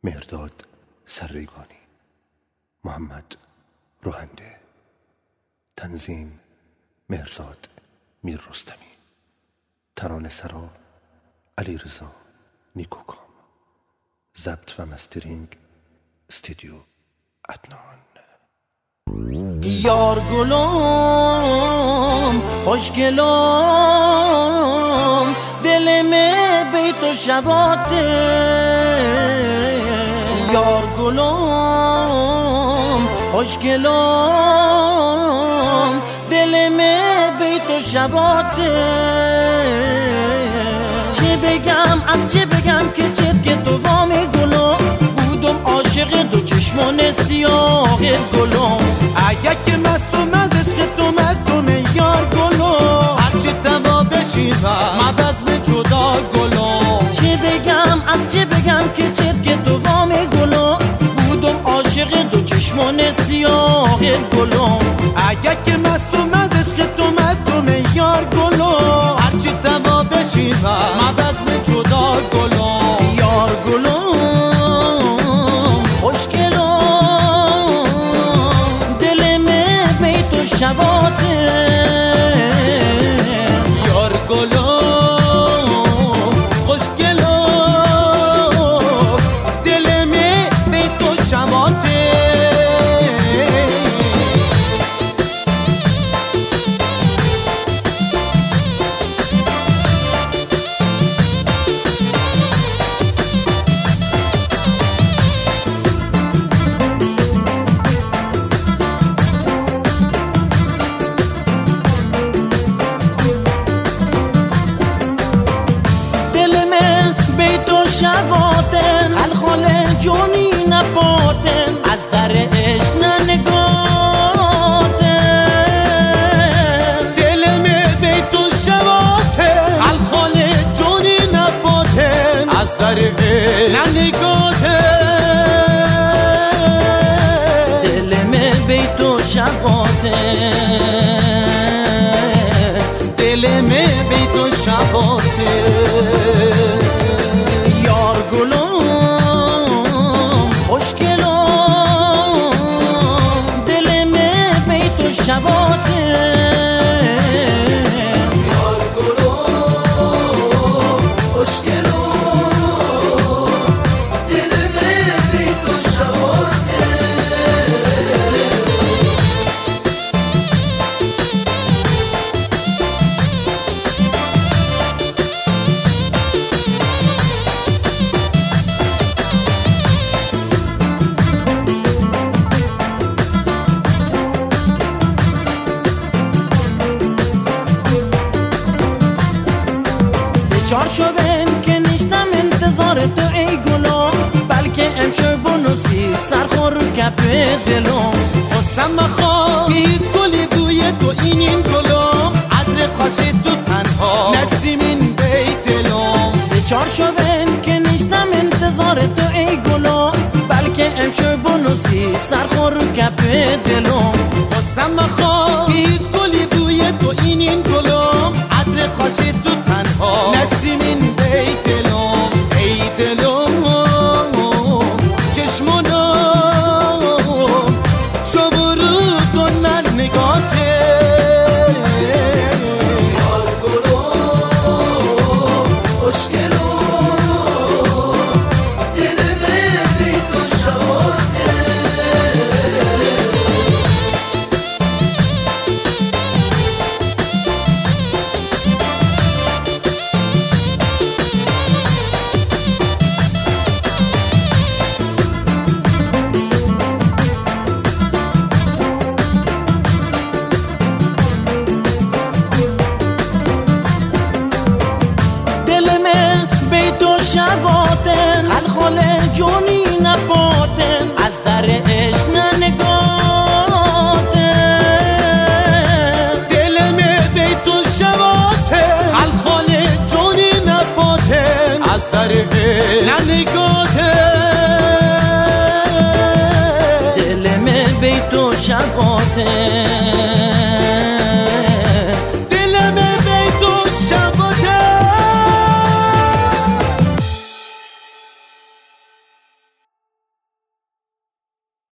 مهرداد سرریگانی، محمد روهنده، تنظیم مهرزاد میررستمی، ترانه سرا علیرضا نیکوکام، ضبط و مسترینگ استودیو عدنان. یار گلم خوشگلم دل میں بیت و شواته، یار گلم خوشگلم دل میں بیت و شواته. چه بگم از چه بگم که چت که تو وام گلم بودم عاشق دو چشمان سیاه گلم. اگه که مستم از عشق تو مستم یار گلم، هرچی توا بشیرم عوض به جدا گلم. چه بگم از چه بگم که چت که تو وام گلم بودم عاشق دو چشمان سیاه گلم. اگه که مستم از عشق تو مستم یار گلم، هرچی توا بشیرم عوض به جدا گلم. یار گلم خوشگلم دل میں بیت و شواته، یار گلم خوشگلم دل میں بیت و شواته. شواتن خلخال جونی نپاتن از در عشق ننگاتن. دل میں بیت و شواتن خلخال جونی نپاتن از در عشق ننگاتن. دل میں بیت و شواتن دل میں بیت و شواتن. گلم خوشگلم دل میں بیت و شواته، یار گلم خوشگلم دل میں بیت و شواته. چار شوین که نیستم انتظار تو ای گلم، بلکه امشب بنوسی سرخور کپ دلم. خواستم بخواه هیچ گلی دوی تو این گلم، عطر خاصی تو تنها نسیمین بی دلم. سه چار شوین که نیستم انتظار تو ای گلم، بلکه امشب بنوسی سرخور کپ دلم. خواستم بخواه هیچ گلی دوی تو این گلم، عطر خاصی تو تنها نسیمین بی دلم. ای دلم چشمانم شب و روز و ننگاته، یار گلم خوشگلم دل میں بیت و شواته. شواتن خلخال جونی نپاتن از در عشق ننگاتن. دل میں بیت و شواتن خلخال جونی نپاتن از در عشق ننگاتن. دل میں بیت و شواتن